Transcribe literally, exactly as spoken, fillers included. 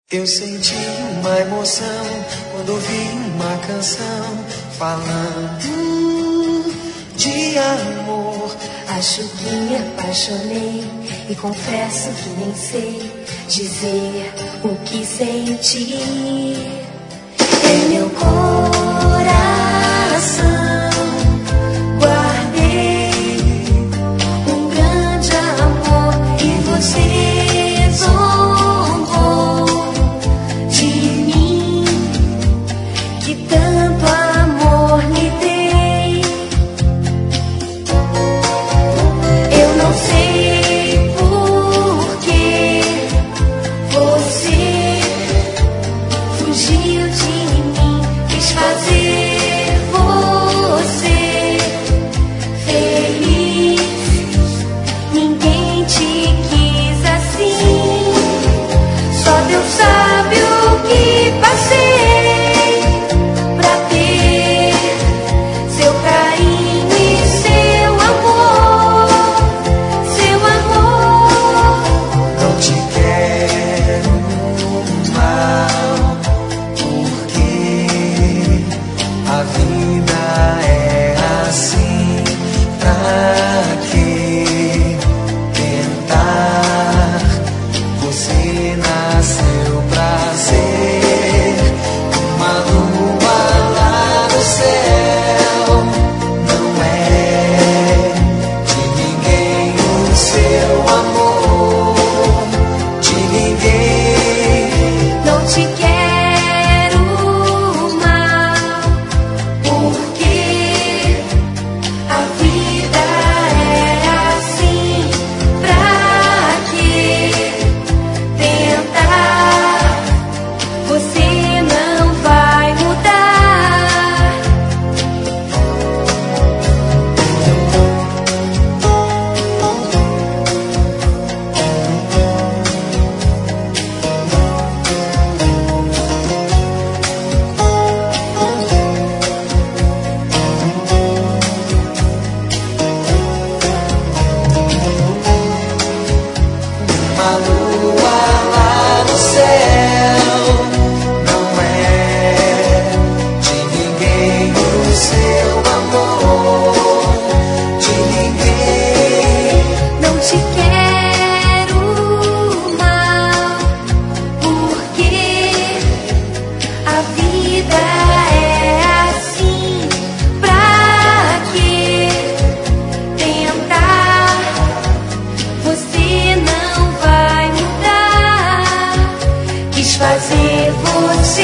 Eu senti uma emoção quando ouvi uma canção falando de amor. Acho que me apaixonei e confesso que nem sei dizer o que senti. Em meu coração guardei um grande amor e você zombou de mim, que tanto amor me dei. Eu não sei por que você fugiu de mim, quis fazer você feliz. Ninguém te quis assim, só Deus sabe o que passei pra ter seu carinho e seu amor, seu amor. Não te quero mal, porque a vida é assim. Pra que tentar? Você nasceu pra ser uma lua lá no céu. Não é de ninguém o seu amor, de ninguém. Não te quero mal, porque a vida é assim. Pra que tentar? Você não vai mudar. Uma lua lá no céu. Não é de ninguém o seu amor, de ninguém. Não te quero mal, porque a vida é assim. Pra que tentar? Você não vai mudar. Quis fazer você